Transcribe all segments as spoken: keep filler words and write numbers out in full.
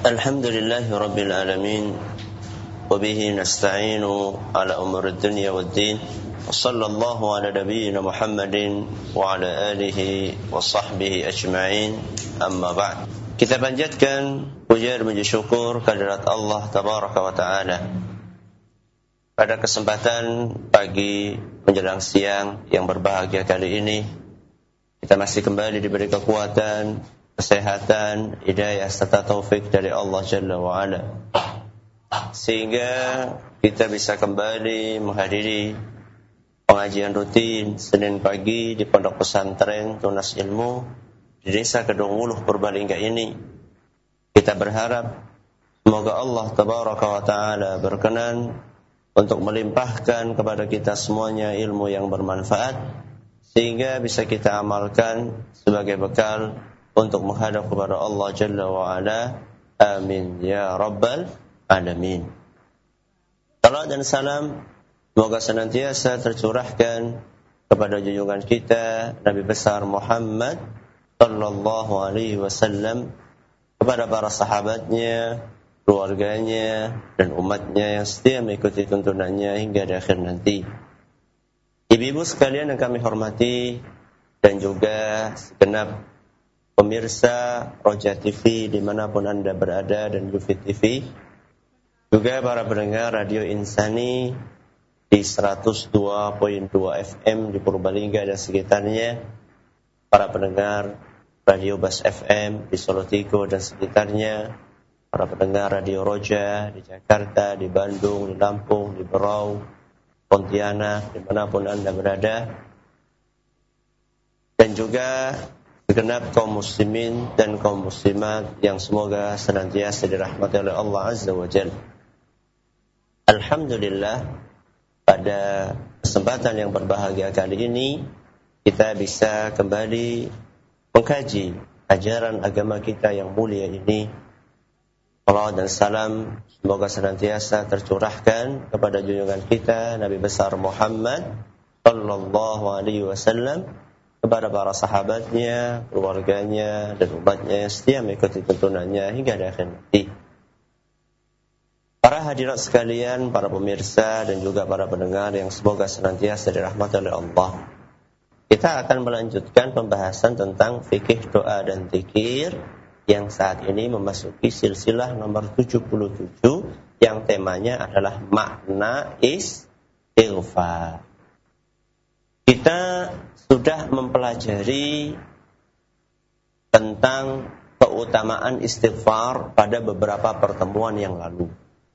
Alhamdulillahi Rabbil Alamin. Wabihi nasta'inu ala umur dunya wad din. Wa sallallahu ala nabiyyina Muhammadin wa ala alihi wa sahbihi ajma'in. Amma ba'd. Kita panjatkan puja dan puji syukur kehadirat Allah Tabaraka wa Ta'ala. Pada kesempatan pagi menjelang siang yang berbahagia kali ini, kita masih kembali diberi kekuatan, kesehatan, hidayah serta taufik dari Allah Jalla wa Ala, sehingga kita bisa kembali menghadiri pengajian rutin Senin pagi di Pondok Pesantren Tunas Ilmu di Desa Kedung Wuluh Purbalingga ini. Kita berharap semoga Allah Tabaraka wa Ta'ala berkenan untuk melimpahkan kepada kita semuanya ilmu yang bermanfaat, sehingga bisa kita amalkan sebagai bekal untuk menghadap kepada Allah Jalla wa Ala. Amin ya Rabbal Alamin. Salam dan salam semoga senantiasa tercurahkan kepada junjungan kita Nabi besar Muhammad sallallahu alaihi wasallam, kepada para sahabatnya, keluarganya, dan umatnya yang setia mengikuti tuntunannya hingga di akhir nanti. Ibu-ibu sekalian yang kami hormati, dan juga segenap pemirsa Roja T V dimanapun Anda berada, dan Yufid T V, juga para pendengar Radio Insani di seratus dua koma dua F M di Purbalingga dan sekitarnya, para pendengar Radio Bas F M di Solo Tigo dan sekitarnya, para pendengar Radio Roja di Jakarta, di Bandung, di Lampung, di Berau, Pontianak, dimanapun Anda berada, dan juga segenap kaum muslimin dan kaum muslimat yang semoga senantiasa dirahmati oleh Allah Azza wa Jalla. Alhamdulillah, pada kesempatan yang berbahagia kali ini kita bisa kembali mengkaji ajaran agama kita yang mulia ini. Salam dan salam semoga senantiasa tercurahkan kepada junjungan kita Nabi besar Muhammad sallallahu alaihi wasallam, kepada para sahabatnya, keluarganya, dan umatnya yang setia mengikuti tuntunannya hingga di akhir nanti. Para hadirat sekalian, para pemirsa, dan juga para pendengar yang semoga senantiasa dirahmati oleh Allah, kita akan melanjutkan pembahasan tentang fikih doa dan zikir yang saat ini memasuki silsilah nomor tujuh puluh tujuh yang temanya adalah makna istighfar. Kita sudah mempelajari tentang keutamaan istighfar pada beberapa pertemuan yang lalu.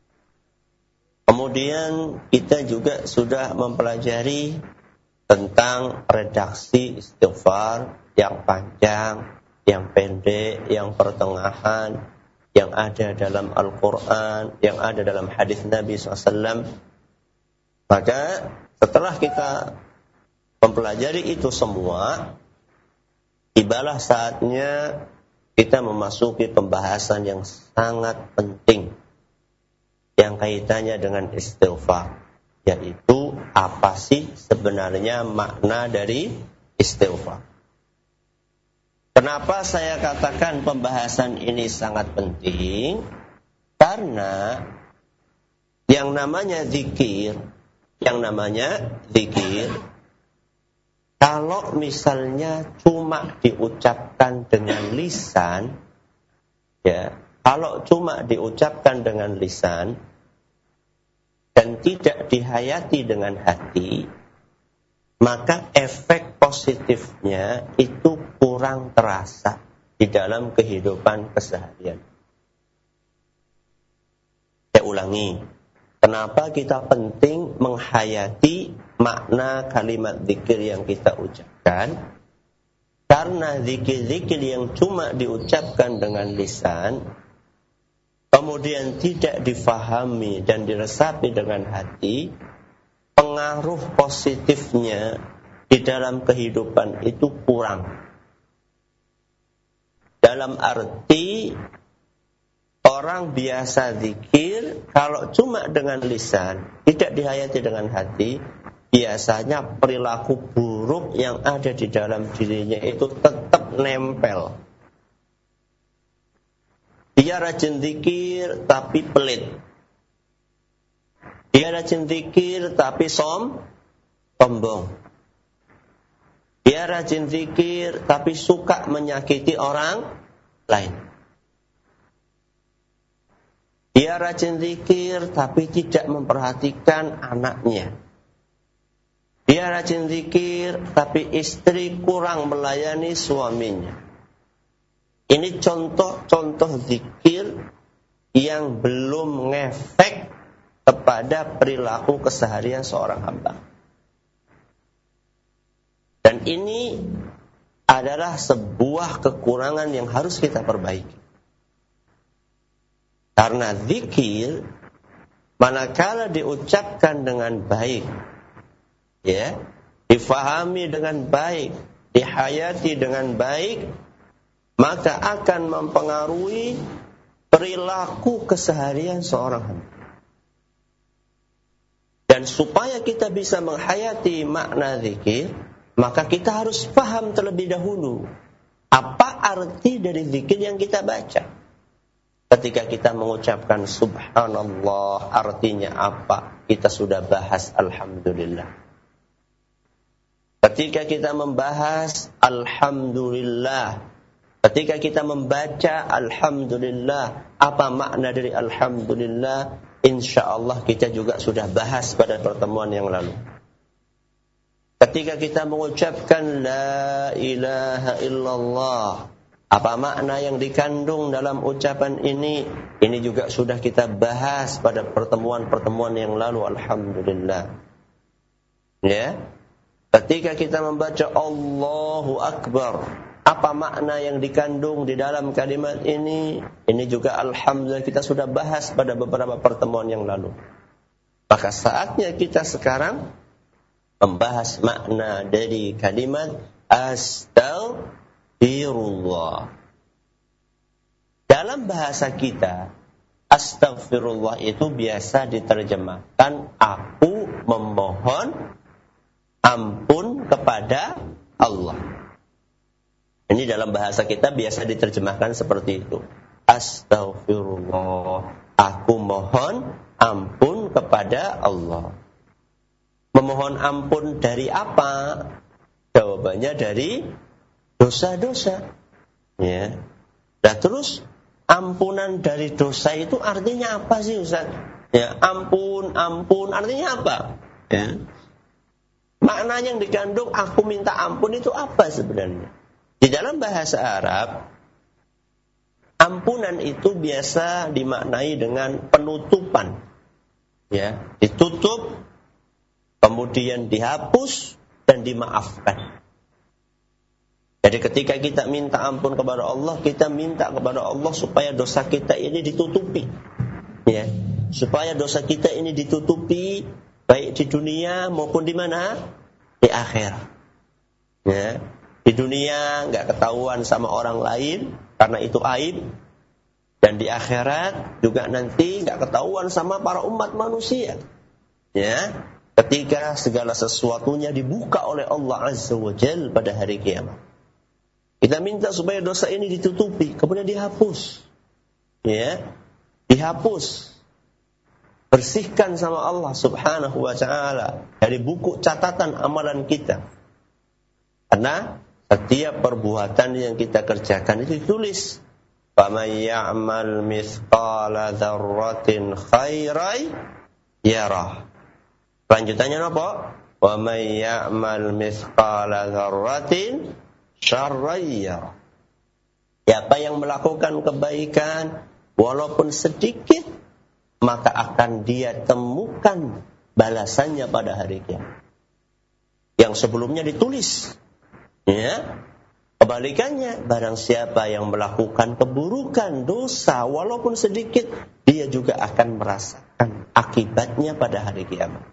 Kemudian kita juga sudah mempelajari tentang redaksi istighfar yang panjang, yang pendek, yang pertengahan, yang ada dalam Al-Quran, yang ada dalam hadis Nabi shallallahu alaihi wasallam. Maka setelah kita mempelajari itu semua, tibalah saatnya kita memasuki pembahasan yang sangat penting yang kaitannya dengan istighfar, yaitu apa sih sebenarnya makna dari istighfar. Kenapa saya katakan pembahasan ini sangat penting? Karena yang namanya zikir, yang namanya zikir, kalau misalnya cuma diucapkan dengan lisan, ya, kalau cuma diucapkan dengan lisan dan tidak dihayati dengan hati, maka efek positifnya itu kurang terasa di dalam kehidupan keseharian. Saya ulangi, kenapa kita penting menghayati makna kalimat zikir yang kita ucapkan? Karena zikir-zikir yang cuma diucapkan dengan lisan, kemudian tidak difahami dan diresapi dengan hati, pengaruh positifnya di dalam kehidupan itu kurang. Dalam arti, orang biasa zikir, kalau cuma dengan lisan, tidak dihayati dengan hati, biasanya perilaku buruk yang ada di dalam dirinya itu tetap nempel. Dia rajin zikir tapi pelit. Dia rajin zikir tapi som, sombong. Dia rajin zikir tapi suka menyakiti orang lain. Dia rajin zikir tapi tidak memperhatikan anaknya. Dia rajin zikir tapi istri kurang melayani suaminya. Ini contoh-contoh zikir yang belum ngefek kepada perilaku keseharian seorang hamba. Dan ini adalah sebuah kekurangan yang harus kita perbaiki. Karena zikir manakala diucapkan dengan baik, ya, difahami dengan baik, dihayati dengan baik, maka akan mempengaruhi perilaku keseharian seorang hamba. Dan supaya kita bisa menghayati makna zikir, maka kita harus paham terlebih dahulu apa arti dari zikir yang kita baca. Ketika kita mengucapkan subhanallah, artinya apa? Kita sudah bahas alhamdulillah. Ketika kita membahas alhamdulillah, ketika kita membaca alhamdulillah, apa makna dari alhamdulillah? Insyaallah kita juga sudah bahas pada pertemuan yang lalu. Ketika kita mengucapkan la ilaha illallah, apa makna yang dikandung dalam ucapan ini? Ini juga sudah kita bahas pada pertemuan-pertemuan yang lalu, alhamdulillah. Ya. Ketika kita membaca Allahu Akbar, apa makna yang dikandung di dalam kalimat ini? Ini juga alhamdulillah kita sudah bahas pada beberapa pertemuan yang lalu. Maka saatnya kita sekarang membahas makna dari kalimat astaghfirullah. Dalam bahasa kita, astaghfirullah itu biasa diterjemahkan aku memohon ampun kepada Allah. Ini dalam bahasa kita biasa diterjemahkan seperti itu. Astaghfirullah, aku mohon ampun kepada Allah. Memohon ampun dari apa? Jawabannya dari dosa-dosa. Ya. Nah, terus ampunan dari dosa itu artinya apa sih, Ustaz? Ya, ampun, ampun artinya apa? Ya. Makna yang dikandung aku minta ampun itu apa sebenarnya? Di dalam bahasa Arab, ampunan itu biasa dimaknai dengan penutupan. Ya, ditutup, kemudian dihapus dan dimaafkan. Jadi ketika kita minta ampun kepada Allah, kita minta kepada Allah supaya dosa kita ini ditutupi. Ya, supaya dosa kita ini ditutupi baik di dunia maupun di mana? Di akhirat. Ya, di dunia enggak ketahuan sama orang lain karena itu aib, dan di akhirat juga nanti enggak ketahuan sama para umat manusia. Ya, ketika segala sesuatunya dibuka oleh Allah Azza wa Jalla pada hari kiamat. Kita minta supaya dosa ini ditutupi, kemudian dihapus. Ya, dihapus. Bersihkan sama Allah Subhanahu wa taala dari buku catatan amalan kita. Karena setiap perbuatan yang kita kerjakan itu ditulis. Faman ya'mal mithqala dzarratin khairan yarah. Lanjutannya apa? Wa may ya'mal mithqala dzarratin syarran yarah. Siapa yang melakukan kebaikan walaupun sedikit, maka akan dia temukan balasannya pada hari kiamat. Yang sebelumnya ditulis. Ya. Kebalikannya, barang siapa yang melakukan keburukan, dosa walaupun sedikit, dia juga akan merasakan akibatnya pada hari kiamat.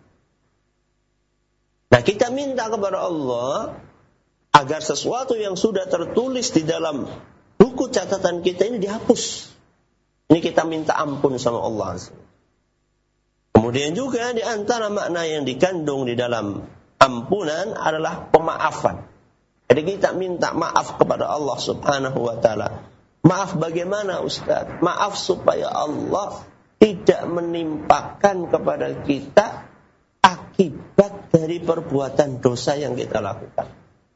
Nah, kita minta kepada Allah agar sesuatu yang sudah tertulis di dalam buku catatan kita ini dihapus. Ini kita minta ampun sama Allah. Kemudian juga di antara makna yang dikandung di dalam ampunan adalah pemaafan. Jadi kita minta maaf kepada Allah Subhanahu wa taala. Maaf bagaimana Ustaz? Maaf supaya Allah tidak menimpakan kepada kita akibat dari perbuatan dosa yang kita lakukan.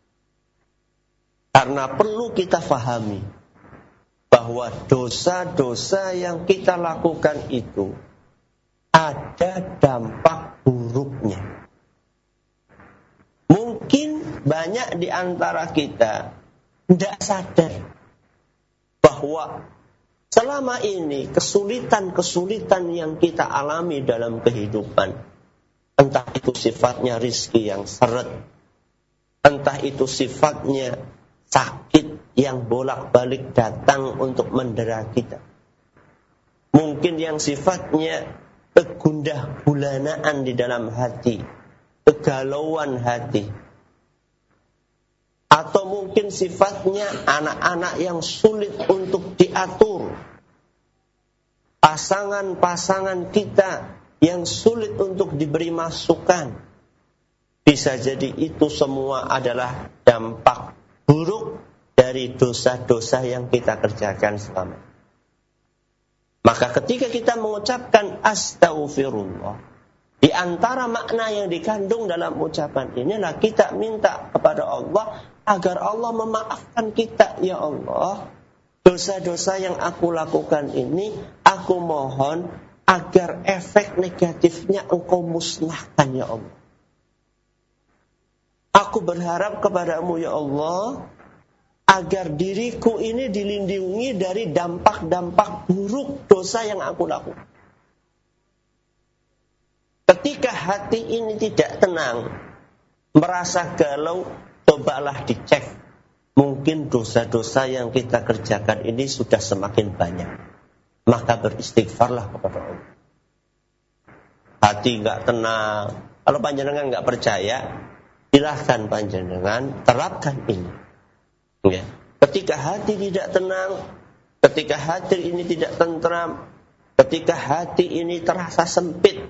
Karena perlu kita fahami bahwa dosa-dosa yang kita lakukan itu ada dampak buruknya. Mungkin banyak di antara kita tidak sadar bahwa selama ini kesulitan-kesulitan yang kita alami dalam kehidupan, entah itu sifatnya rizki yang seret, entah itu sifatnya sakit yang bolak-balik datang untuk mendera kita, mungkin yang sifatnya kegundah gulanaan di dalam hati, kegalauan hati, atau mungkin sifatnya anak-anak yang sulit untuk diatur, pasangan-pasangan kita yang sulit untuk diberi masukan. Bisa jadi itu semua adalah dampak buruk dari dosa-dosa yang kita kerjakan selama. Maka ketika kita mengucapkan astaghfirullah, di antara makna yang dikandung dalam ucapan inilah kita minta kepada Allah agar Allah memaafkan kita. Ya Allah, dosa-dosa yang aku lakukan ini, aku mohon agar efek negatifnya Engkau musnahkan, ya Allah. Aku berharap kepadamu, ya Allah, agar diriku ini dilindungi dari dampak-dampak buruk dosa yang aku lakukan. Ketika hati ini tidak tenang, merasa galau, cobalah dicek. Mungkin dosa-dosa yang kita kerjakan ini sudah semakin banyak. Maka beristighfarlah kepada Allah. Hati enggak tenang. Kalau panjenengan enggak percaya, silahkan panjenengan terapkan ini. Ya. Ketika hati tidak tenang, ketika hati ini tidak tentram, ketika hati ini terasa sempit,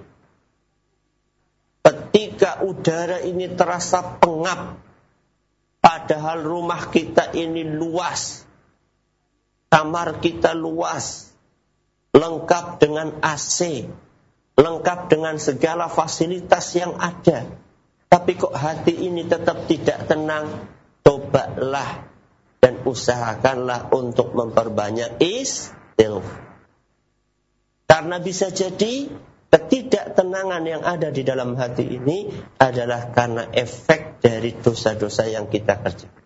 ketika udara ini terasa pengap, padahal rumah kita ini luas, kamar kita luas, lengkap dengan A C, lengkap dengan segala fasilitas yang ada, tapi kok hati ini tetap tidak tenang, cobalah dan usahakanlah untuk memperbanyak istighfar. Karena bisa jadi ketidaktenangan yang ada di dalam hati ini adalah karena efek dari dosa-dosa yang kita kerjakan.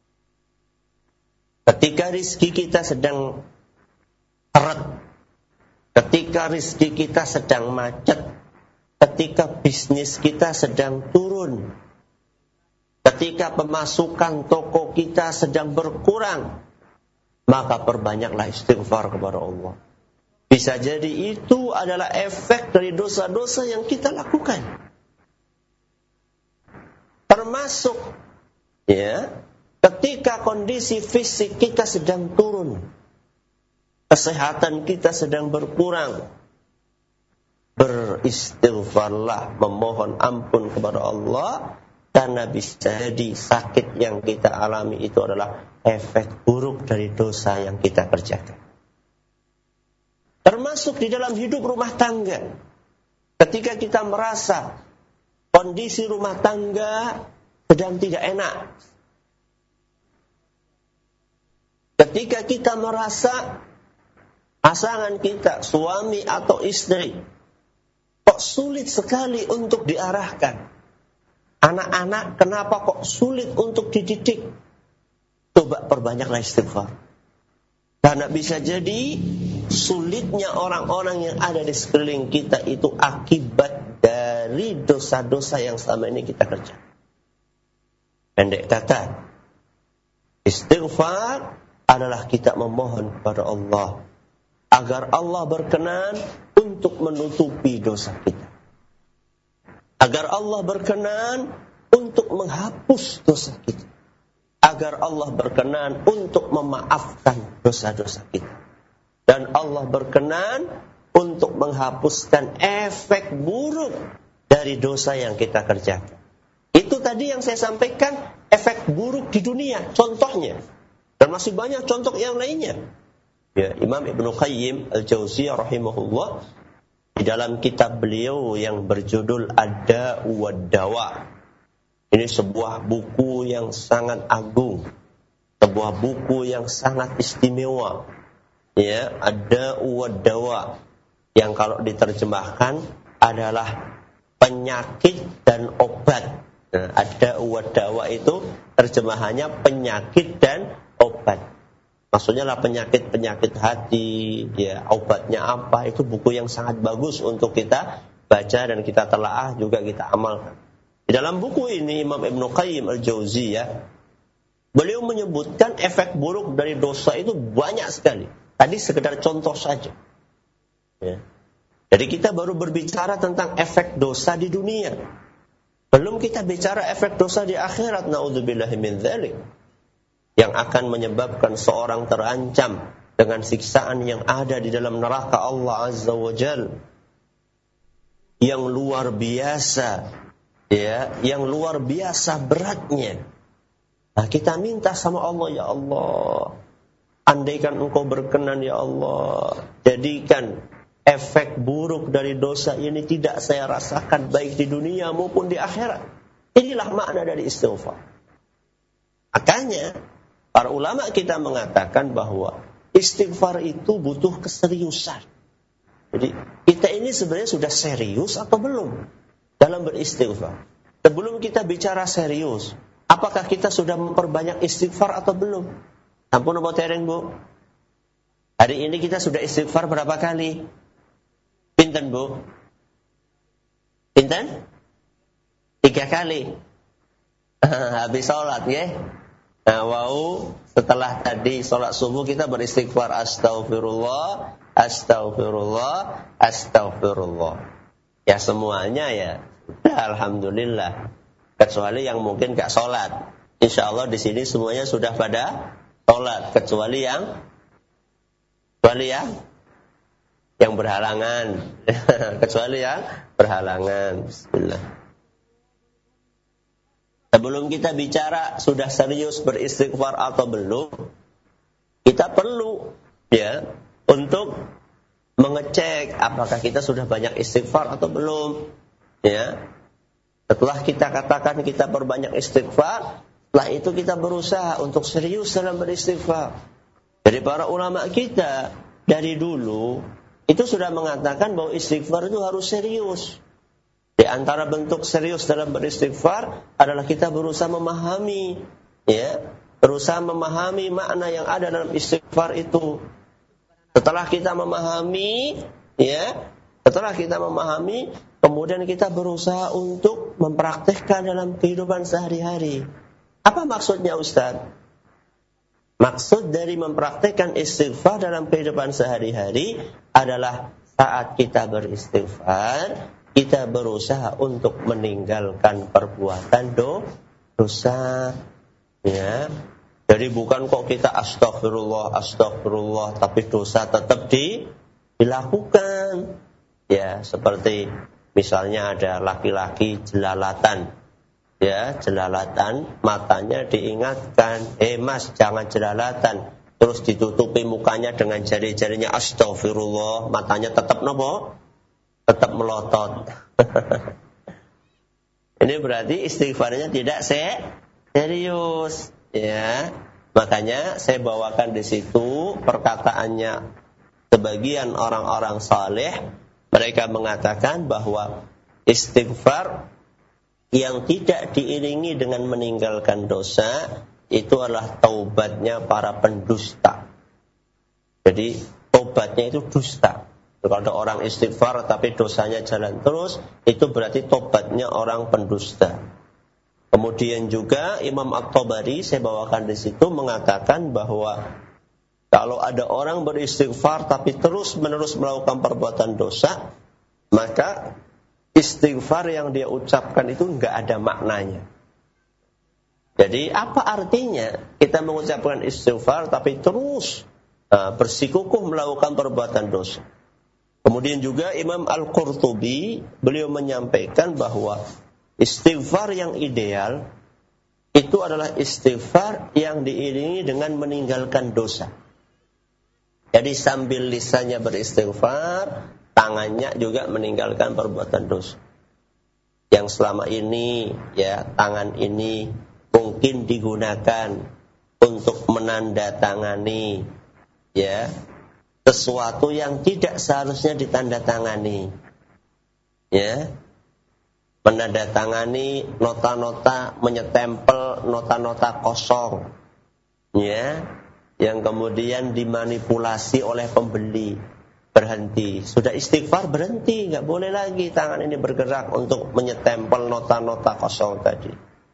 Ketika rizki kita sedang seret, ketika rizki kita sedang macet, ketika bisnis kita sedang turun, ketika pemasukan toko kita sedang berkurang, maka perbanyaklah istighfar kepada Allah. Bisa jadi itu adalah efek dari dosa-dosa yang kita lakukan. Termasuk ya, ketika kondisi fisik kita sedang turun, kesehatan kita sedang berkurang, beristighfarlah, memohon ampun kepada Allah. Karena bisa jadi sakit yang kita alami itu adalah efek buruk dari dosa yang kita kerjakan. Termasuk di dalam hidup rumah tangga. Ketika kita merasa kondisi rumah tangga sedang tidak enak, ketika kita merasa pasangan kita, suami atau istri, kok sulit sekali untuk diarahkan, anak-anak kenapa kok sulit untuk dididik, coba perbanyaklah istighfar. Karena bisa jadi sulitnya orang-orang yang ada di sekeliling kita itu akibat dari dosa-dosa yang selama ini kita kerjakan. Pendek kata, istighfar adalah kita memohon kepada Allah agar Allah berkenan untuk menutupi dosa kita, agar Allah berkenan untuk menghapus dosa kita, agar Allah berkenan untuk memaafkan dosa-dosa kita, dan Allah berkenan untuk menghapuskan efek buruk dari dosa yang kita kerjakan. Itu tadi yang saya sampaikan, efek buruk di dunia, contohnya. Dan masih banyak contoh yang lainnya. Ya, Imam Ibnu Qayyim Al-Jauziyah rahimahullah di dalam kitab beliau yang berjudul Ad-Da'u wad-Dawa. Ini sebuah buku yang sangat agung, sebuah buku yang sangat istimewa. Ya, Ad-Da'u wad-Dawa, yang kalau diterjemahkan adalah penyakit dan obat. Nah, Ad-Da'u wad-Dawa itu terjemahannya penyakit dan obat. Maksudnya lah penyakit-penyakit hati, ya, obatnya apa, itu buku yang sangat bagus untuk kita baca dan kita telaah, juga kita amalkan. Di dalam buku ini Imam Ibnu Qayyim Al-Jauziyah, beliau menyebutkan efek buruk dari dosa itu banyak sekali. Tadi sekedar contoh saja. Ya. Jadi kita baru berbicara tentang efek dosa di dunia. Belum kita bicara efek dosa di akhirat, naudzubillahi min dzalik, yang akan menyebabkan seorang terancam dengan siksaan yang ada di dalam neraka Allah Azza wa Jalla, yang luar biasa, ya, yang luar biasa beratnya. Nah, kita minta sama Allah, ya Allah, andaikan Engkau berkenan, ya Allah, jadikan efek buruk dari dosa ini tidak saya rasakan baik di dunia maupun di akhirat. Inilah makna dari istighfar. Makanya para ulama kita mengatakan bahwa istighfar itu butuh keseriusan. Jadi kita ini sebenarnya sudah serius atau belum dalam beristighfar? Sebelum kita bicara serius, apakah kita sudah memperbanyak istighfar atau belum? Ampun apa tereng, Bu? Hari ini kita sudah istighfar berapa kali? Pinten, Bu? Pinten? Tiga kali. Habis sholat, ya. Nah, wau, setelah tadi sholat subuh kita beristighfar astaghfirullah, astaghfirullah, astaghfirullah. Ya semuanya ya, alhamdulillah. Kecuali yang mungkin gak sholat. Insya Allah di sini semuanya sudah pada sholat. Kecuali yang, kecuali yang, yang berhalangan. Kecuali yang berhalangan. Bismillah. Sebelum kita bicara sudah serius beristighfar atau belum, kita perlu ya untuk mengecek apakah kita sudah banyak istighfar atau belum. Ya. Setelah kita katakan kita berbanyak istighfar, setelah itu kita berusaha untuk serius dalam beristighfar. Jadi para ulama kita dari dulu itu sudah mengatakan bahwa istighfar itu harus serius. Di antara bentuk serius dalam beristighfar adalah kita berusaha memahami, ya, berusaha memahami makna yang ada dalam istighfar itu. Setelah kita memahami, ya, setelah kita memahami, kemudian kita berusaha untuk mempraktikkan dalam kehidupan sehari-hari. Apa maksudnya, Ustaz? Maksud dari mempraktikkan istighfar dalam kehidupan sehari-hari adalah saat kita beristighfar, kita berusaha untuk meninggalkan perbuatan do, dosa, ya. Jadi bukan kok kita astagfirullah, astagfirullah, tapi dosa tetap di, dilakukan. Ya, seperti misalnya ada laki-laki jelalatan, ya, jelalatan, matanya diingatkan, eh mas jangan jelalatan, terus ditutupi mukanya dengan jari-jarinya astagfirullah, matanya tetap nopo? Tetap melotot. Ini berarti istighfarnya tidak serius, ya. Makanya saya bawakan di situ perkataannya sebagian orang-orang saleh. Mereka mengatakan bahwa istighfar yang tidak diiringi dengan meninggalkan dosa itu adalah taubatnya para pendusta. Jadi taubatnya itu dusta. Kalau ada orang istighfar tapi dosanya jalan terus, itu berarti tobatnya orang pendusta. Kemudian juga Imam At-Tabari saya bawakan di situ mengatakan bahwa kalau ada orang beristighfar tapi terus-menerus melakukan perbuatan dosa, maka istighfar yang dia ucapkan itu enggak ada maknanya. Jadi apa artinya kita mengucapkan istighfar tapi terus uh, bersikukuh melakukan perbuatan dosa? Kemudian juga Imam Al-Qurtubi beliau menyampaikan bahwa istighfar yang ideal itu adalah istighfar yang diiringi dengan meninggalkan dosa. Jadi sambil lisannya beristighfar, tangannya juga meninggalkan perbuatan dosa. Yang selama ini ya tangan ini mungkin digunakan untuk menandatangani ya sesuatu yang tidak seharusnya ditandatangani. Ya. Menandatangani nota-nota, menyetempel nota-nota kosong. Ya. Yang kemudian dimanipulasi oleh pembeli. Berhenti, sudah istighfar berhenti, nggak boleh lagi tangan ini bergerak untuk menyetempel nota-nota kosong tadi.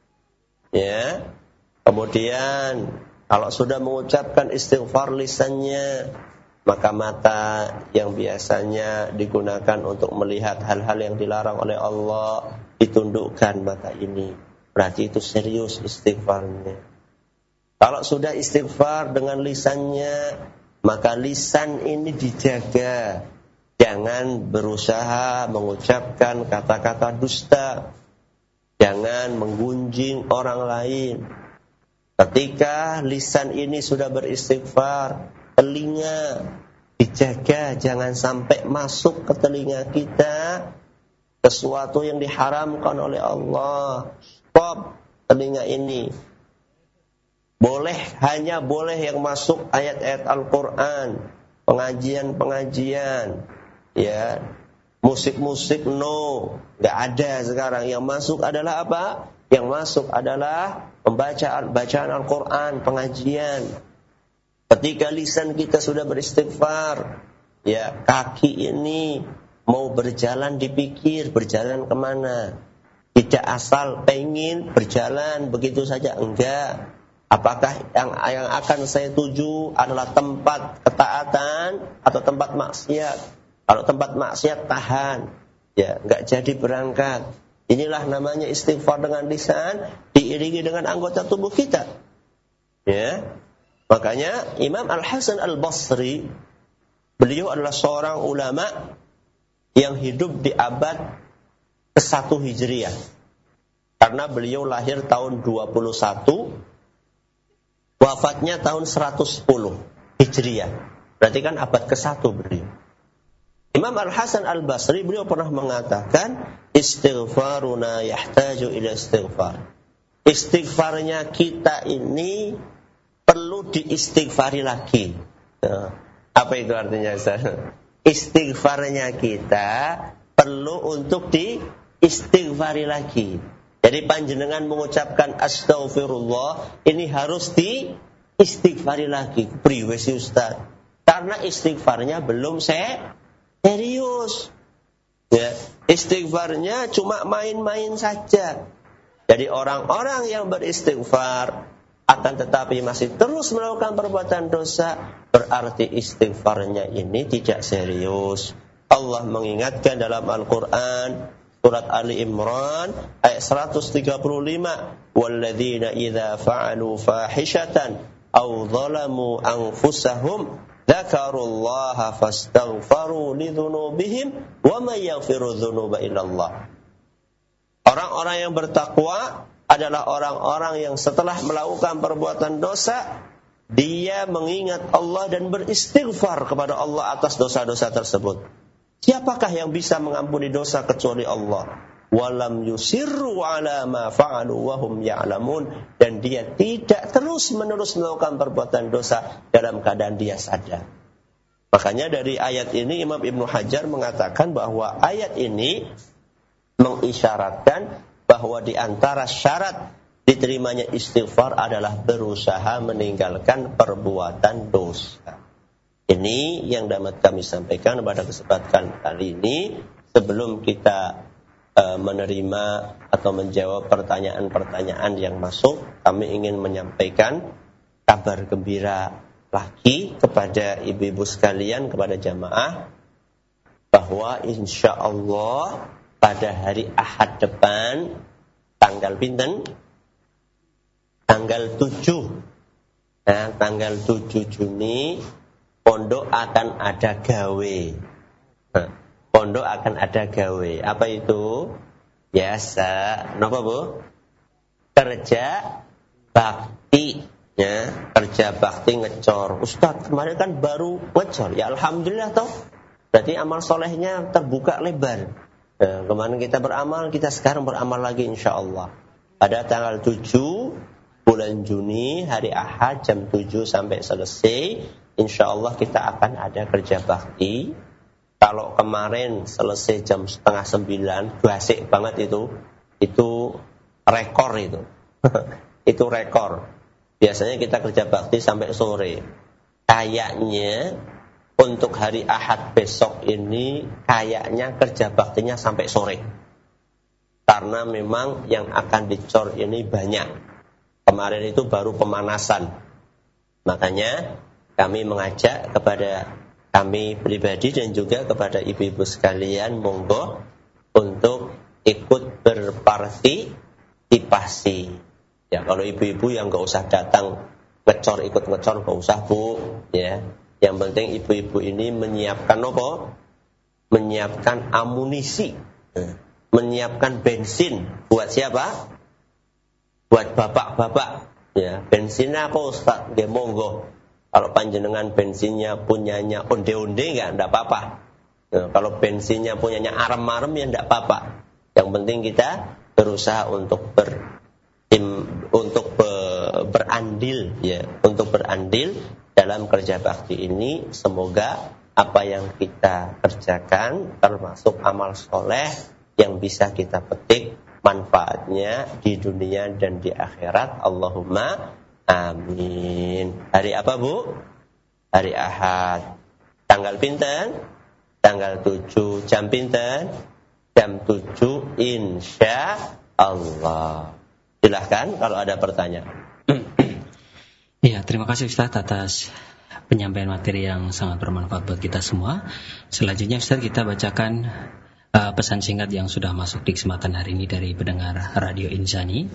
Ya, kemudian kalau sudah mengucapkan istighfar lisannya, maka mata yang biasanya digunakan untuk melihat hal-hal yang dilarang oleh Allah ditundukkan mata ini. Berarti itu serius istighfarnya. Kalau sudah istighfar dengan lisannya, maka lisan ini dijaga. Jangan berusaha mengucapkan kata-kata dusta. Jangan menggunjing orang lain. Ketika lisan ini sudah beristighfar, telinga dijaga. Jangan sampai masuk ke telinga kita sesuatu yang diharamkan oleh Allah. Stop telinga ini. Boleh, hanya boleh yang masuk ayat-ayat Al-Quran, pengajian-pengajian, ya, musik-musik no, nggak ada sekarang. Yang masuk adalah apa? Yang masuk adalah pembacaan bacaan Al-Quran, pengajian. Ketika lisan kita sudah beristighfar, ya, kaki ini mau berjalan dipikir, berjalan kemana? Tidak asal pengen berjalan begitu saja, enggak. Apakah yang yang akan saya tuju adalah tempat ketaatan atau tempat maksiat? Kalau tempat maksiat tahan, ya nggak jadi berangkat. Inilah namanya istighfar dengan lisan diiringi dengan anggota tubuh kita. Ya, makanya Imam Al Hasan Al Basri, beliau adalah seorang ulama yang hidup di abad kesatu Hijriah, karena beliau lahir tahun dua puluh satu. Wafatnya tahun seratus sepuluh Hijriah. Berarti kan abad kesatu beliau. Imam Al-Hasan Al-Basri beliau pernah mengatakan, istighfaruna yahtaju ila istighfar. Istighfarnya kita ini perlu diistighfari lagi. Apa itu artinya, Ustaz? Istighfarnya kita perlu untuk diistighfari lagi. Jadi panjenengan mengucapkan astaghfirullah, ini harus di istighfari lagi. Priwe si Ustaz? Karena istighfarnya belum saya serius. Ya, istighfarnya cuma main-main saja. Jadi orang-orang yang beristighfar akan tetapi masih terus melakukan perbuatan dosa, berarti istighfarnya ini tidak serius. Allah mengingatkan dalam Al-Quran, Surat Ali Imran ayat seratus tiga puluh lima, walladzina idza fa'alu fahishatan aw zalamu anfusahum dzakarullaha fastaghfaru lidzunubihim wa may yaghfiru dzunuba illallah. Orang-orang yang bertakwa adalah orang-orang yang setelah melakukan perbuatan dosa, dia mengingat Allah dan beristighfar kepada Allah atas dosa-dosa tersebut. Siapakah yang bisa mengampuni dosa kecuali Allah? Walam yusirru ala ma fa'alu wa hum ya'lamun. Dan dia tidak terus-menerus melakukan perbuatan dosa dalam keadaan dia sadar. Makanya dari ayat ini Imam Ibnu Hajar mengatakan bahwa ayat ini mengisyaratkan bahwa di antara syarat diterimanya istighfar adalah berusaha meninggalkan perbuatan dosa. Ini yang dapat kami sampaikan pada kesempatan kali ini. Sebelum kita uh, menerima atau menjawab pertanyaan-pertanyaan yang masuk, kami ingin menyampaikan kabar gembira lagi kepada ibu-ibu sekalian, kepada jamaah, bahwa insya Allah pada hari Ahad depan, tanggal pinten? Tanggal tujuh. Nah, tanggal tujuh Juni, pondok akan ada gawe. Pondok akan ada gawe. Apa itu? Biasa. Napa, Bu? Kerja bakti. Ya, kerja bakti ngecor. Ustadz, kemarin kan baru ngecor. Ya alhamdulillah toh. Berarti amal solehnya terbuka lebar. Nah, kemarin kita beramal, kita sekarang beramal lagi insya Allah. Pada tanggal tujuh bulan Juni, hari Ahad jam tujuh sampai selesai, insya Allah kita akan ada kerja bakti. Kalau kemarin selesai jam setengah sembilan, asik banget itu. Itu rekor itu. Itu rekor. Biasanya kita kerja bakti sampai sore. Kayaknya untuk hari Ahad besok ini kayaknya kerja baktinya sampai sore. Karena memang yang akan dicor ini banyak. Kemarin itu baru pemanasan. Makanya kami mengajak kepada kami pribadi dan juga kepada ibu-ibu sekalian, monggo untuk ikut berpartisipasi. Ya, kalau ibu-ibu yang nggak usah datang ngecor, ikut ngecor nggak usah bu, ya. Yang penting ibu-ibu ini menyiapkan apa? Menyiapkan amunisi, menyiapkan bensin buat siapa? Buat bapak-bapak. Ya, bensinnya apa Ustaz? Ya monggo. Kalau panjenengan bensinnya punyanya onde-onde nggak, nggak apa-apa. Ya, kalau bensinnya punyanya arem-arem ya nggak apa-apa. Yang penting kita berusaha untuk ber untuk berandil ya, untuk berandil dalam kerja bakti ini. Semoga apa yang kita kerjakan termasuk amal soleh yang bisa kita petik manfaatnya di dunia dan di akhirat. Allahumma amin. Hari apa bu? Hari Ahad. Tanggal pinten? Tanggal tujuh. Jam pinten? Jam tujuh insya Allah. Silahkan kalau ada pertanyaan. Iya, terima kasih Ustaz atas penyampaian materi yang sangat bermanfaat buat kita semua. Selanjutnya Ustaz, kita bacakan uh, pesan singkat yang sudah masuk di kesempatan hari ini dari pendengar Radio Insani.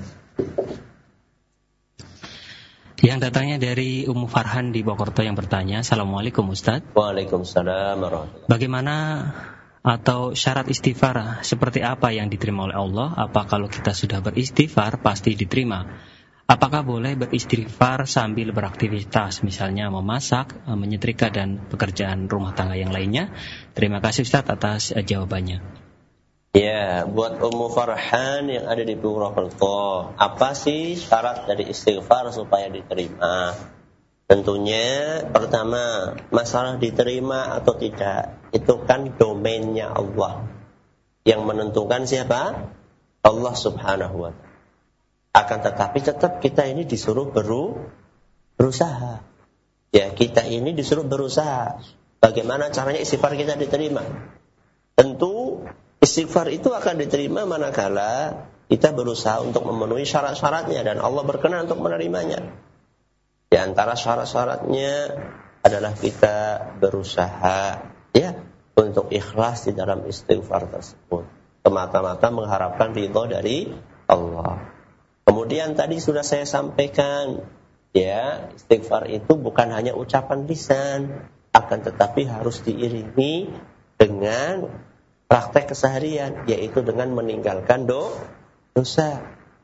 Yang datangnya dari Ummu Farhan di Bokorto yang bertanya, Assalamualaikum Ustaz. Waalaikumsalam warahmatullahi. Bagaimana atau syarat istighfar seperti apa yang diterima oleh Allah? Apa kalau kita sudah beristighfar pasti diterima? Apakah boleh beristighfar sambil beraktivitas, misalnya memasak, menyetrika dan pekerjaan rumah tangga yang lainnya? Terima kasih Ustaz atas uh, jawabannya. Ya, buat Ummu Farhan yang ada di Purwokerto, apa sih syarat dari istighfar supaya diterima? Tentunya pertama, masalah diterima atau tidak itu kan domainnya Allah. Yang menentukan siapa? Allah Subhanahu wa ta'ala. Akan tetapi tetap kita ini disuruh beru, berusaha. Ya, kita ini disuruh berusaha. Bagaimana caranya istighfar kita diterima? Tentu istighfar itu akan diterima manakala kita berusaha untuk memenuhi syarat-syaratnya dan Allah berkenan untuk menerimanya. Di antara syarat-syaratnya adalah kita berusaha ya untuk ikhlas di dalam istighfar tersebut. Semata-mata mengharapkan ridho dari Allah. Kemudian tadi sudah saya sampaikan ya, istighfar itu bukan hanya ucapan lisan, akan tetapi harus diiringi dengan praktek keseharian, yaitu dengan meninggalkan do, dosa.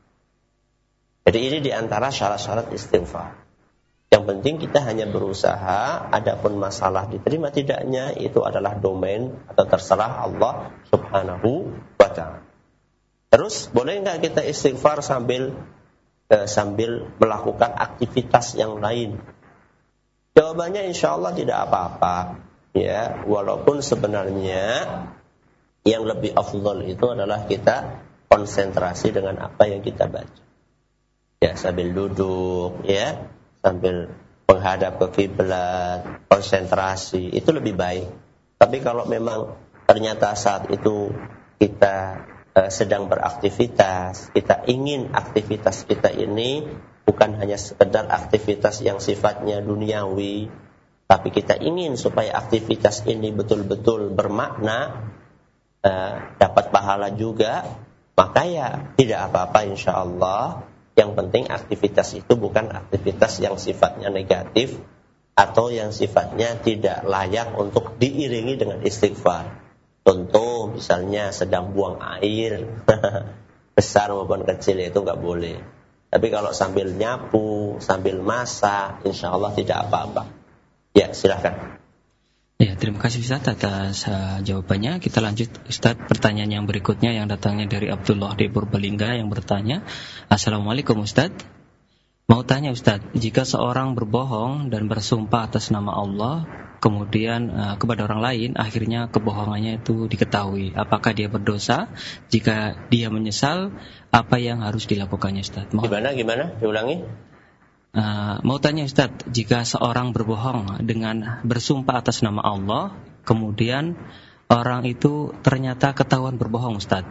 Jadi ini di antara syarat-syarat istighfar. Yang penting kita hanya berusaha, adapun masalah diterima tidaknya itu adalah domain atau terserah Allah Subhanahu wa ta'ala. Terus boleh enggak kita istighfar sambil eh, sambil melakukan aktivitas yang lain? Jawabannya insyaallah tidak apa-apa. Ya, walaupun sebenarnya yang lebih afdal itu adalah kita konsentrasi dengan apa yang kita baca. Ya, sambil duduk ya, sambil menghadap ke kiblat, konsentrasi, itu lebih baik. Tapi kalau memang ternyata saat itu kita uh, sedang beraktivitas, kita ingin aktivitas kita ini bukan hanya sekedar aktivitas yang sifatnya duniawi, tapi kita ingin supaya aktivitas ini betul-betul bermakna, uh, dapat pahala juga, maka ya tidak apa-apa insyaallah. Yang penting aktivitas itu bukan aktivitas yang sifatnya negatif atau yang sifatnya tidak layak untuk diiringi dengan istighfar. Contoh misalnya sedang buang air, besar maupun kecil itu nggak boleh. Tapi kalau sambil nyapu, sambil masak, insya Allah tidak apa-apa. Ya, silakan. Ya, terima kasih Ustaz atas uh, jawabannya. Kita lanjut Ustaz, pertanyaan yang berikutnya yang datangnya dari Abdullah di Purbalingga yang bertanya, Assalamualaikum Ustaz. Mau tanya Ustaz, jika seorang berbohong dan bersumpah atas nama Allah, kemudian uh, kepada orang lain, akhirnya kebohongannya itu diketahui, apakah dia berdosa? Jika dia menyesal, apa yang harus dilakukannya Ustaz? Mohon. Gimana, gimana? Diulangi. Uh, mau tanya Ustaz, jika seorang berbohong dengan bersumpah atas nama Allah, kemudian orang itu ternyata ketahuan berbohong Ustaz,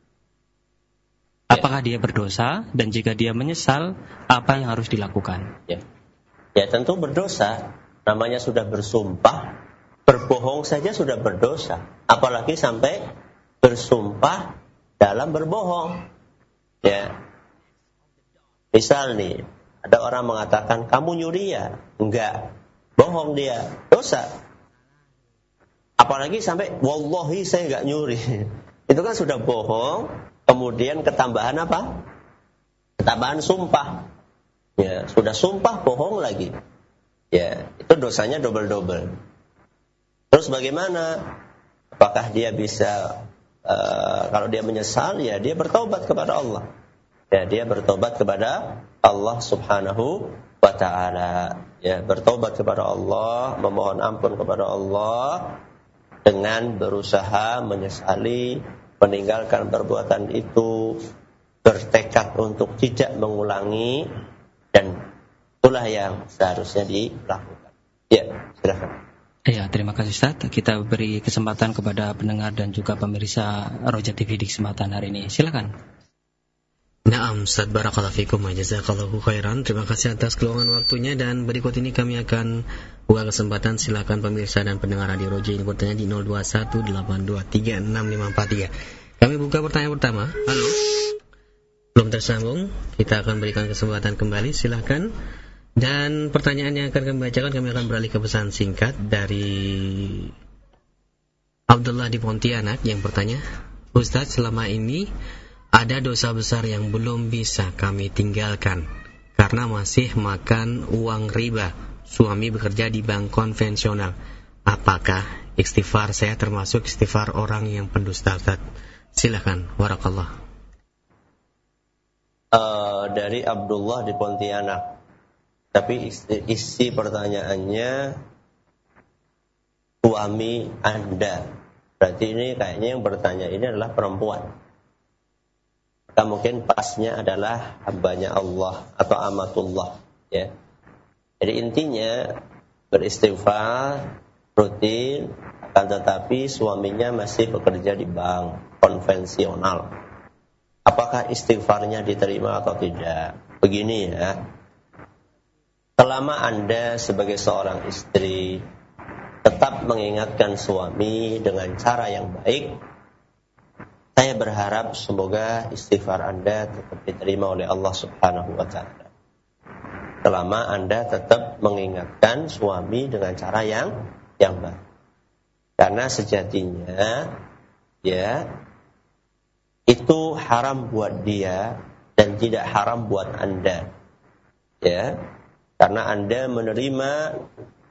apakah dia berdosa? Dan jika dia menyesal, apa yang harus dilakukan? Ya, ya tentu berdosa. Namanya sudah bersumpah, berbohong saja sudah berdosa. Apalagi sampai bersumpah dalam berbohong. Ya, misal nih, ada orang mengatakan, kamu nyuri ya? Enggak. Bohong dia. Dosa. Apalagi sampai, wallahi saya enggak nyuri. Itu kan sudah bohong. Kemudian ketambahan apa? Ketambahan sumpah. Ya, sudah sumpah, bohong lagi. Ya, itu dosanya double-double. Terus bagaimana? Apakah dia bisa, uh, kalau dia menyesal, ya dia bertobat kepada Allah. Ya, dia bertobat kepada Allah Subhanahu wa ta'ala. Ya, bertobat kepada Allah, memohon ampun kepada Allah dengan berusaha menyesali, meninggalkan perbuatan itu, bertekad untuk tidak mengulangi, dan itulah yang seharusnya dilakukan. Ya, silakan. Ya, terima kasih Ustaz. Kita beri kesempatan kepada pendengar dan juga pemirsa Roja T V di kesempatan hari ini. Silakan. Naam, Ustaz, barakallahu fikum wa jazakallahu khairan. Terima kasih atas keluangan waktunya, dan berikut ini kami akan buka kesempatan. Silakan pemirsa dan pendengar Radio Roja ini bertanya di nol dua satu delapan dua tiga enam lima empat tiga. Kami buka pertanyaan pertama. Halo. Belum tersambung. Kita akan berikan kesempatan kembali. Silakan. Dan pertanyaan yang akan kami bacakan, kami akan beralih ke pesan singkat dari Abdullah di Pontianak yang bertanya, Ustaz, selama ini ada dosa besar yang belum bisa kami tinggalkan karena masih makan uang riba. Suami bekerja di bank konvensional. Apakah istighfar saya termasuk istighfar orang yang pendusta, Ustaz? Silakan, warakallah. Uh, dari Abdullah di Pontianak. Tapi isi, isi pertanyaannya suami Anda. Berarti ini kayaknya yang bertanya ini adalah perempuan. Maka mungkin pasnya adalah hambanya Allah atau amatullah, ya. Jadi intinya beristighfar rutin, akan tetapi suaminya masih bekerja di bank konvensional. Apakah istighfarnya diterima atau tidak? Begini ya. Selama Anda sebagai seorang istri tetap mengingatkan suami dengan cara yang baik, saya berharap semoga istighfar Anda tetap diterima oleh Allah Subhanahu wa ta'ala. Selama Anda tetap mengingatkan suami dengan cara yang yang baik. Karena sejatinya ya itu haram buat dia dan tidak haram buat Anda. Ya. Karena Anda menerima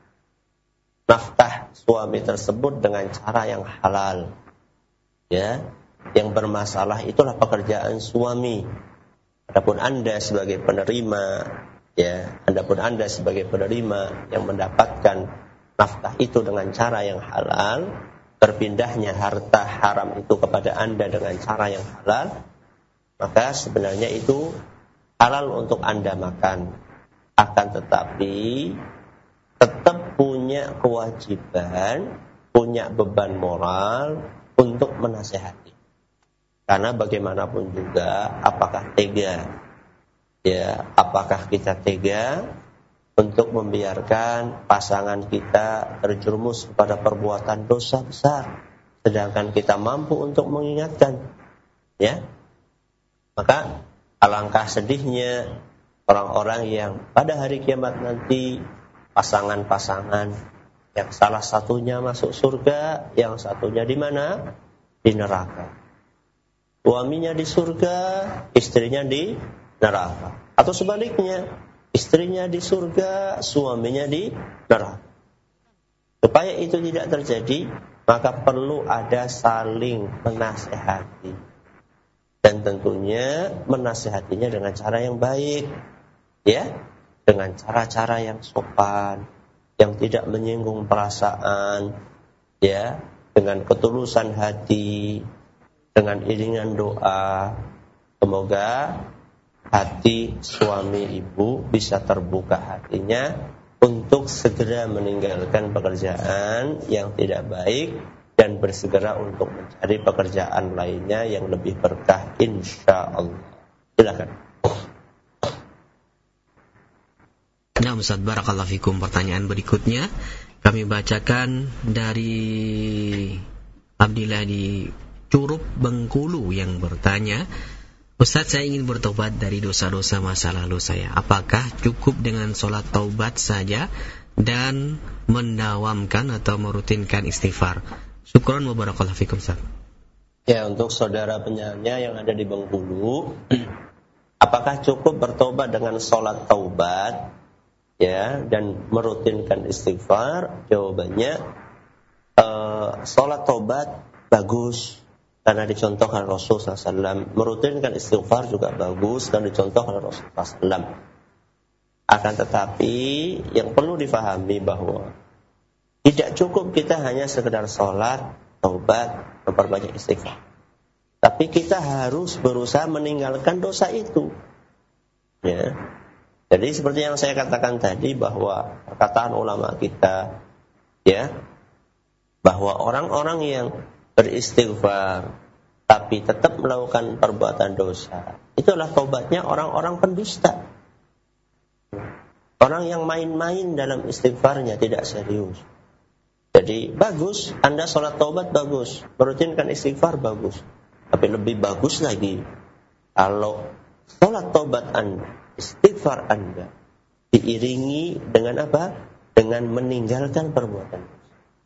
nafkah suami tersebut dengan cara yang halal. Ya. Yang bermasalah itulah pekerjaan suami. Adapun Anda sebagai penerima, ya, adapun Anda sebagai penerima yang mendapatkan nafkah itu dengan cara yang halal, berpindahnya harta haram itu kepada Anda dengan cara yang halal, maka sebenarnya itu halal untuk Anda makan. Akan tetapi tetap punya kewajiban, punya beban moral untuk menasihati. Karena bagaimanapun juga, apakah tega? Ya, apakah kita tega untuk membiarkan pasangan kita terjerumus kepada perbuatan dosa besar, sedangkan kita mampu untuk mengingatkan? Ya, maka alangkah sedihnya orang-orang yang pada hari kiamat nanti pasangan-pasangan yang salah satunya masuk surga, yang satunya di mana? Di neraka. Suaminya di surga, istrinya di neraka. Atau sebaliknya, istrinya di surga, suaminya di neraka. Supaya itu tidak terjadi, maka perlu ada saling menasehati. Dan tentunya menasehatinya dengan cara yang baik, ya, dengan cara-cara yang sopan, yang tidak menyinggung perasaan, ya, dengan ketulusan hati, dengan iringan doa. Semoga hati suami ibu bisa terbuka hatinya untuk segera meninggalkan pekerjaan yang tidak baik dan bersegera untuk mencari pekerjaan lainnya yang lebih berkah, insya Allah. Silakan. Nah, Ustaz, barakallahu fikum. Pertanyaan berikutnya kami bacakan dari Abdillah di Curup, Bengkulu, yang bertanya, Ustaz, saya ingin bertobat dari dosa-dosa masa lalu saya. Apakah cukup dengan sholat taubat saja dan mendawamkan atau merutinkan istighfar? Syukran wa barakallahu fikum, Ustaz. Ya, untuk saudara penyanyi yang ada di Bengkulu, apakah cukup bertobat dengan sholat taubat, ya, dan merutinkan istighfar? Jawabannya, uh, sholat taubat bagus karena dicontohkan Rasulullah sallallahu alaihi wasallam. Merutinkan istighfar juga bagus dan dicontohkan Rasulullah sallallahu alaihi wasallam. Akan tetapi yang perlu difahami bahwa tidak cukup kita hanya sekedar sholat, taubat, memperbanyak istighfar. Tapi kita harus berusaha meninggalkan dosa itu. Ya. Jadi seperti yang saya katakan tadi, bahwa perkataan ulama kita, ya, bahwa orang-orang yang beristighfar tapi tetap melakukan perbuatan dosa, itulah taubatnya orang-orang pendusta. Orang yang main-main dalam istighfarnya, tidak serius. Jadi bagus, Anda sholat taubat bagus, merutinkan istighfar bagus. Tapi lebih bagus lagi kalau sholat taubat Anda, istighfar Anda diiringi dengan apa? Dengan meninggalkan perbuatan dosa,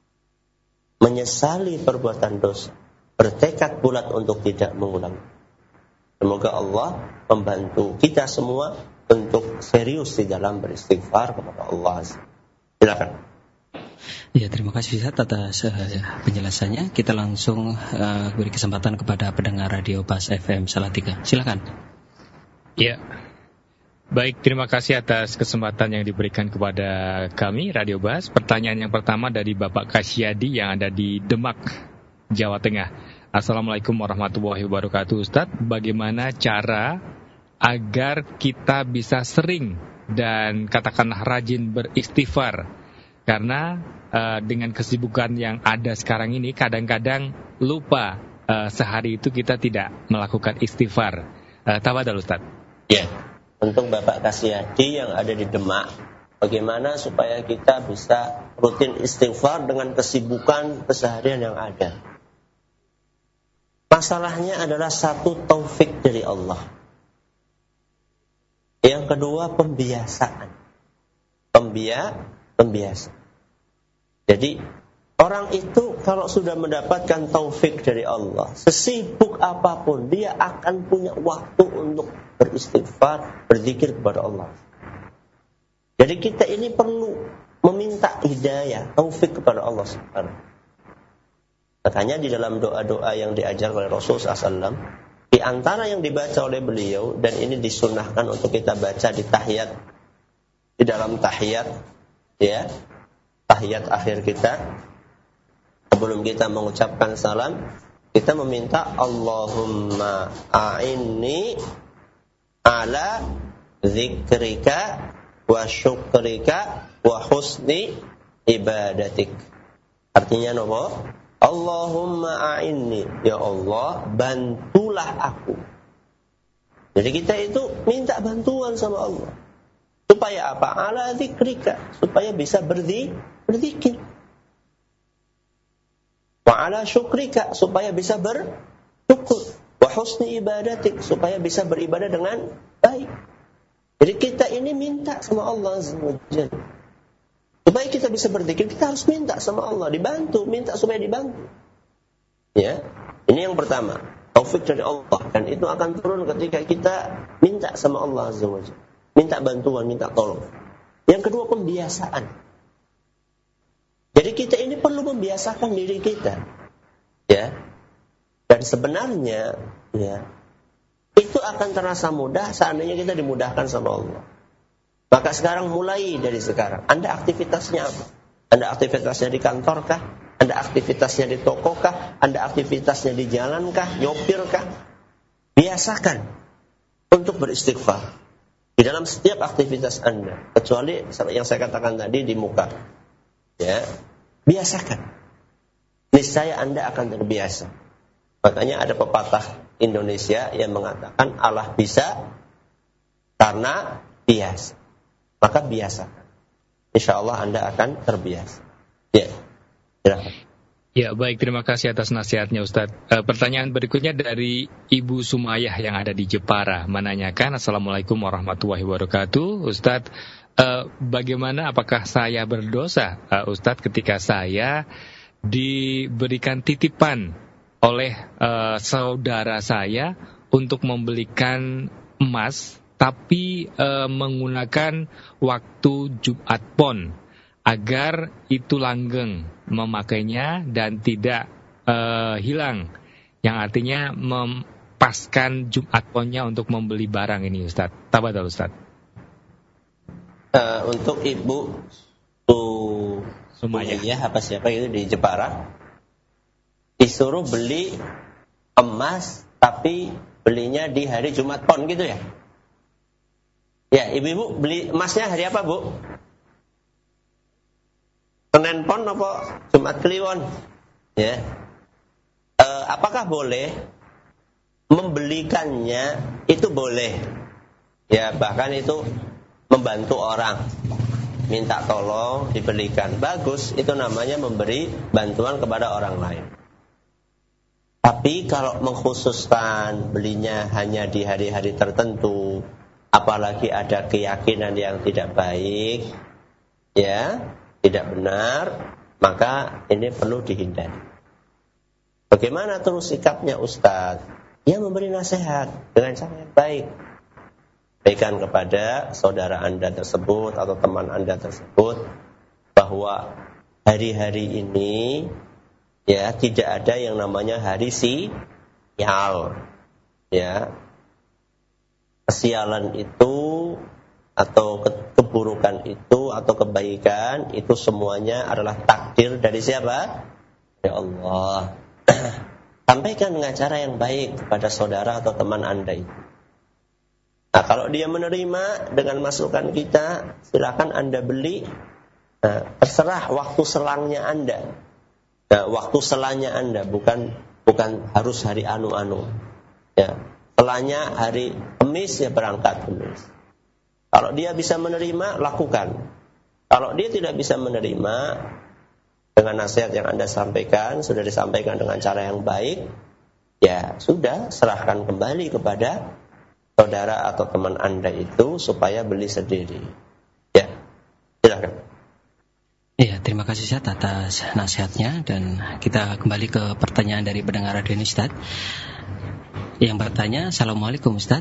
menyesali perbuatan dosa, bertekad bulat untuk tidak mengulangi. Semoga Allah membantu kita semua untuk serius di dalam beristighfar kepada Allah. Silakan. Ya, terima kasih Ustaz atas uh, penjelasannya. Kita langsung uh, beri kesempatan kepada pendengar Radio Bas F M Salatiga. Silakan. Ya. Baik, terima kasih atas kesempatan yang diberikan kepada kami Radio Bas. Pertanyaan yang pertama dari Bapak Kasyadi yang ada di Demak, Jawa Tengah. Assalamualaikum warahmatullahi wabarakatuh. Ustaz, bagaimana cara agar kita bisa sering dan katakanlah rajin beristighfar? Karena uh, dengan kesibukan yang ada sekarang ini, kadang-kadang lupa uh, sehari itu kita tidak melakukan istighfar. Uh, Tafadhal Ustaz. Ya, untuk Bapak Kasyadi yang ada di Demak, bagaimana supaya kita bisa rutin istighfar dengan kesibukan keseharian yang ada? Masalahnya adalah satu, taufik dari Allah. Yang kedua, pembiasaan. Pembia, pembiasa. Jadi orang itu kalau sudah mendapatkan taufik dari Allah, sesibuk apapun dia akan punya waktu untuk beristighfar, berzikir kepada Allah. Jadi kita ini perlu meminta hidayah, taufik kepada Allah Subhanahu. Makanya di dalam doa-doa yang diajar oleh Rasulullah sallallahu alaihi wasallam, di antara yang dibaca oleh beliau, dan ini disunnahkan untuk kita baca di tahiyat, di dalam tahiyat, ya, tahiyat akhir kita, sebelum kita mengucapkan salam, kita meminta Allahumma a'inni ala zikrika wa syukrika wa husni ibadatik. Artinya apa? Allahumma a'inni, ya Allah, bantulah aku. Jadi kita itu minta bantuan sama Allah. Supaya apa? Ala zikrika, supaya bisa berdi, berzikir. Wa ala syukrika, supaya bisa bersyukur. Wa husni ibadatik, supaya bisa beribadah dengan baik. Jadi kita ini minta sama Allah Azza wa Jalla. Supaya kita bisa berzikir, kita harus minta sama Allah, dibantu, minta supaya dibantu. Ya, ini yang pertama, taufik dari Allah, dan itu akan turun ketika kita minta sama Allah Azza wa Jalla. minta bantuan, minta tolong. Yang kedua, pembiasaan. Jadi kita ini perlu membiasakan diri kita, ya. Dan sebenarnya, ya, itu akan terasa mudah seandainya kita dimudahkan sama Allah. Maka sekarang mulai dari sekarang, Anda aktivitasnya apa? Anda aktivitasnya di kantor kah? Anda aktivitasnya di toko kah? Anda aktivitasnya di jalan kah? Nyopir kah? Biasakan untuk beristighfar di dalam setiap aktivitas Anda, kecuali yang saya katakan tadi di muka. Ya, biasakan. Niscaya Anda akan terbiasa. Makanya ada pepatah Indonesia yang mengatakan Allah bisa karena biasa. Maka biasakan. Insya Allah Anda akan terbiasa. Ya, silakan. Ya, baik, terima kasih atas nasihatnya Ustaz. E, pertanyaan berikutnya dari Ibu Sumayah yang ada di Jepara, menanyakan, Assalamualaikum warahmatullahi wabarakatuh. Ustaz, e, bagaimana, apakah saya berdosa, e, Ustaz, ketika saya diberikan titipan oleh e, saudara saya untuk membelikan emas, tapi e, menggunakan waktu Jumat Pon, agar itu langgeng memakainya dan tidak uh, hilang, yang artinya mempaskan Jumat Ponnya untuk membeli barang ini, Ustaz. Tafadhol, Ustaz. Uh, untuk Ibu tuh Sumayah, ya, apa siapa itu di Jepara, disuruh beli emas tapi belinya di hari Jumat Pon gitu ya? Ya, ibu-ibu beli emasnya hari apa, Bu? Senin Pon apa Jumat Kliwon? Ya. E, apakah boleh membelikannya? Itu boleh. Ya, bahkan itu membantu orang, minta tolong dibelikan. Bagus, itu namanya memberi bantuan kepada orang lain. Tapi kalau mengkhususkan belinya hanya di hari-hari tertentu, apalagi ada keyakinan yang tidak baik, ya, tidak benar, maka ini perlu dihindari. Bagaimana terus sikapnya Ustaz? Ya, memberi nasihat dengan cara yang baik. Berikan kepada saudara Anda tersebut atau teman Anda tersebut bahwa hari-hari ini, ya, tidak ada yang namanya hari sial. Ya. Kesialan itu atau keburukan itu atau kebaikan itu semuanya adalah takdir dari siapa? Dari Allah. Sampaikan dengan cara yang baik kepada saudara atau teman Anda itu. Nah, kalau dia menerima dengan masukan kita, silakan Anda beli. Nah, terserah waktu selangnya Anda. Nah, waktu selanya Anda bukan bukan harus hari anu-anu. Ya, selanya hari Kamis, ya berangkat Kamis. Kalau dia bisa menerima, lakukan. Kalau dia tidak bisa menerima, dengan nasihat yang Anda sampaikan, sudah disampaikan dengan cara yang baik, ya sudah, serahkan kembali kepada saudara atau teman Anda itu supaya beli sendiri. Ya, silakan. Iya, terima kasih Ustaz atas nasihatnya, dan kita kembali ke pertanyaan dari pendengar radio ini, Ustaz. Yang bertanya, Assalamualaikum Ustaz.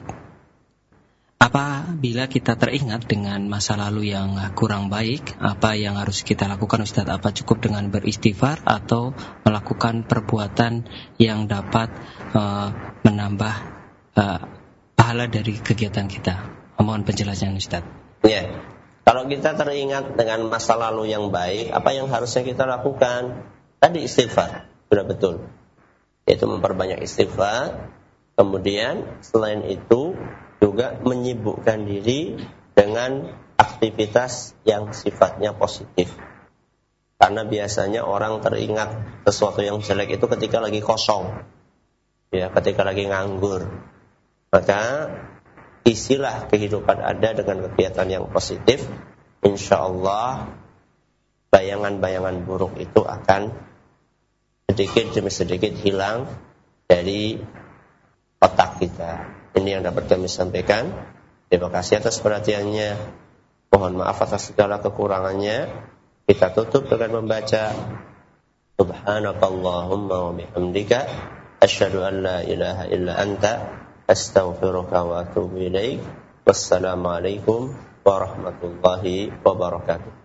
Apabila kita teringat dengan masa lalu yang kurang baik, apa yang harus kita lakukan Ustaz? Apa cukup dengan beristighfar atau melakukan perbuatan yang dapat uh, menambah uh, pahala dari kegiatan kita? Mohon penjelasan Ustaz. Ya, kalau kita teringat dengan masa lalu yang baik, apa yang harusnya kita lakukan? Tadi istighfar, sudah betul. Yaitu memperbanyak istighfar. Kemudian selain itu juga menyibukkan diri dengan aktivitas yang sifatnya positif. Karena biasanya orang teringat sesuatu yang jelek itu ketika lagi kosong, ya, ketika lagi nganggur. Maka isilah kehidupan Anda dengan kegiatan yang positif. Insya Allah bayangan-bayangan buruk itu akan sedikit demi sedikit hilang dari otak kita. Ini yang dapat kami sampaikan. Terima kasih atas perhatiannya. Mohon maaf atas segala kekurangannya. Kita tutup dengan membaca Subhanakallahumma wa bihamdika asyhadu an la ilaha illa anta astaghfiruka wa atubu ilaik. Wassalamualaikum warahmatullahi wabarakatuh.